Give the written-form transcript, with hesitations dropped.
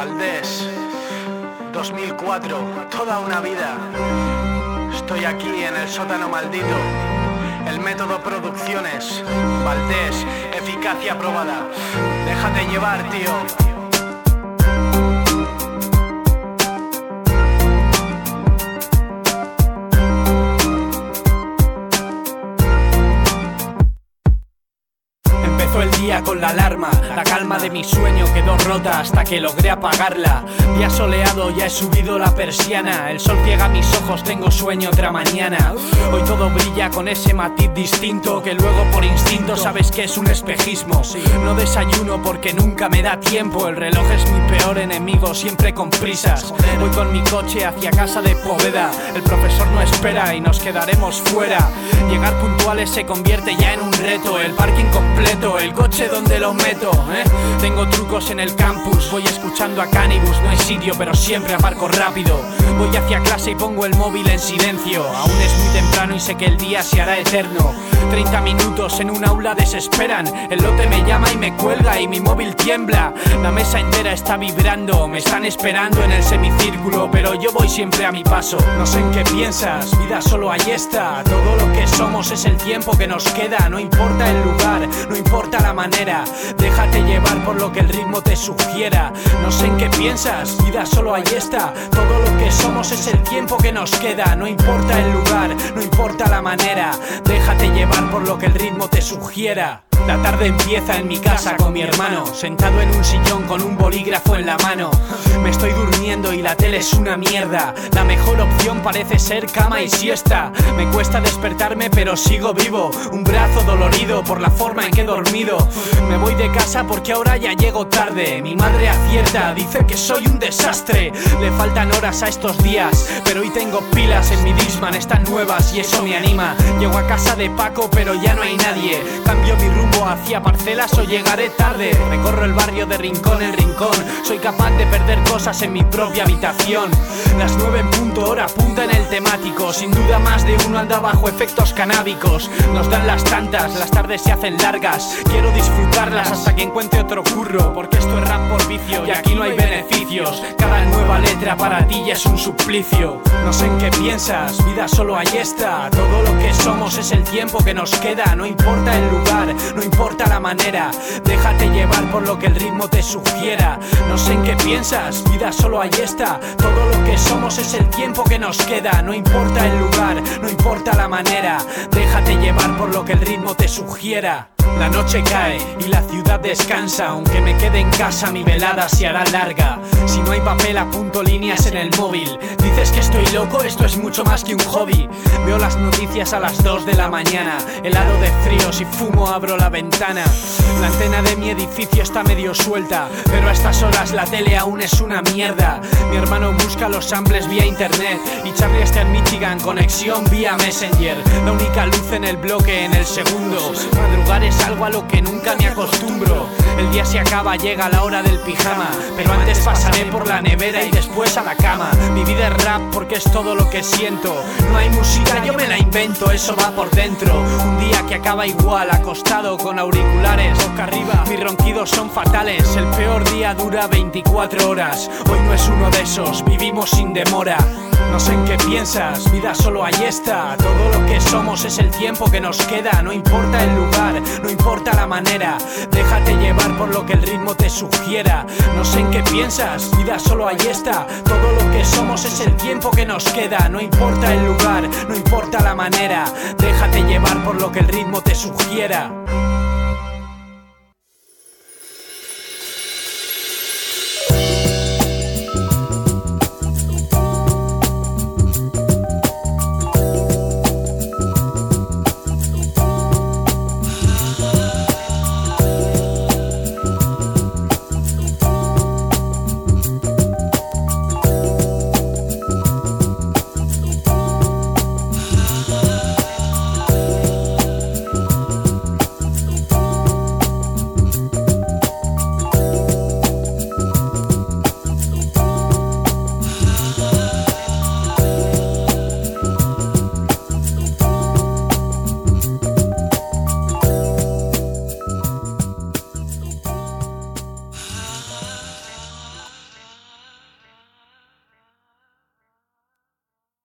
Valdés, 2004, toda una vida. Estoy aquí en el sótano maldito. El método Producciones, Valdés, eficacia probada. Déjate llevar, tío. El día con la alarma, la calma de mi sueño quedó rota hasta que logré apagarla. Día soleado, ya he subido la persiana. El sol ciega mis ojos, tengo sueño otra mañana. Hoy todo brilla con ese matiz distinto que luego por instinto sabes que es un espejismo. No desayuno porque nunca me da tiempo. El reloj es mi peor enemigo, siempre con prisas. Voy con mi coche hacia casa de Poveda. El profesor no espera y nos quedaremos fuera. Llegar puntuales se convierte ya en un reto. El parking completo, el coche donde lo meto, Tengo trucos en el campus, voy escuchando a Cannibus. No hay sitio pero siempre aparco rápido. Voy hacia clase y pongo el móvil en silencio. Aún es muy temprano y sé que el día se hará eterno. 30 minutos en un aula desesperan. El lote me llama y me cuelga y mi móvil tiembla. La mesa entera está vibrando. Me están esperando en el semicírculo, pero yo voy siempre a mi paso. No sé en qué piensas, vida solo hay esta. Todo lo que somos es el tiempo que nos queda. No importa el lugar, no importa la manera. Déjate llevar por lo que el ritmo te sugiera. No sé en qué piensas, vida solo hay esta. Todo lo que somos es el tiempo que nos queda. No importa el lugar, no importa la manera. Déjate llevar por lo que el ritmo te sugiera. La tarde empieza en mi casa con mi hermano, sentado en un sillón con un bolígrafo en la mano. Me estoy durmiendo y la tele es una mierda. La mejor opción parece ser cama y siesta. Me cuesta despertarme pero sigo vivo. Un brazo dolorido por la forma en que he dormido. Me voy de casa porque ahora ya llego tarde. Mi madre acierta, dice que soy un desastre. Le faltan horas a estos días, pero hoy tengo pilas en mi Discman, están nuevas y eso me anima. Llego a casa de Paco pero ya no hay nadie. Cambio mi rumbo hacia Parcelas o llegaré tarde. Recorro el barrio de rincón en rincón. Soy capaz de perder cosas en mi propia habitación. Las 9 en punto, hora punta en el temático. Sin duda más de uno anda bajo efectos canábicos. Nos dan las tantas, las tardes se hacen largas. Quiero disfrutarlas hasta que encuentre otro curro, porque esto es rap por vicio y aquí no hay beneficios. Cada nueva letra para ti ya es un suplicio. No sé en qué piensas, vida solo hay esta. Todo lo que somos es el tiempo que nos queda. No importa el lugar, no importa la manera. Déjate llevar por lo que el ritmo te sugiera. No sé en qué piensas, vida solo hay esta. Todo lo que somos es el tiempo que nos queda. No importa el lugar, no importa la manera. Déjate llevar por lo que el ritmo te sugiera. La noche cae y la ciudad descansa. Aunque me quede en casa mi velada se hará larga. Si no hay papel apunto líneas en el móvil. Dices que estoy loco, esto es mucho más que un hobby. Veo las noticias a las 2 de la mañana. Helado de frío, si fumo abro la ventana. La antena de mi edificio está medio suelta, pero a estas horas la tele aún es una mierda. Mi hermano busca los samples vía internet y Charlie está en Michigan, conexión vía Messenger. La única luz en el bloque en el segundo. Madrugar es algo a lo que nunca me acostumbro. El día se acaba, llega la hora del pijama, pero antes pasaré por la nevera y después a la cama. Mi vida es rap porque es todo lo que siento. No hay música, yo me la invento, eso va por dentro. Un día que acaba igual, acostado con auriculares, boca arriba. Mis ronquidos son fatales, el peor día dura 24 horas. Hoy no es uno de esos, vivimos sin demora. No sé en qué piensas, vida solo hay esta. Todo lo que somos es el tiempo que nos queda. No importa el lugar, no importa la manera. Déjate llevar por lo que el ritmo te sugiera. No sé en qué piensas, vida solo hay esta. Todo lo que somos es el tiempo que nos queda. No importa el lugar, no importa la manera. Déjate llevar por lo que el ritmo te sugiera.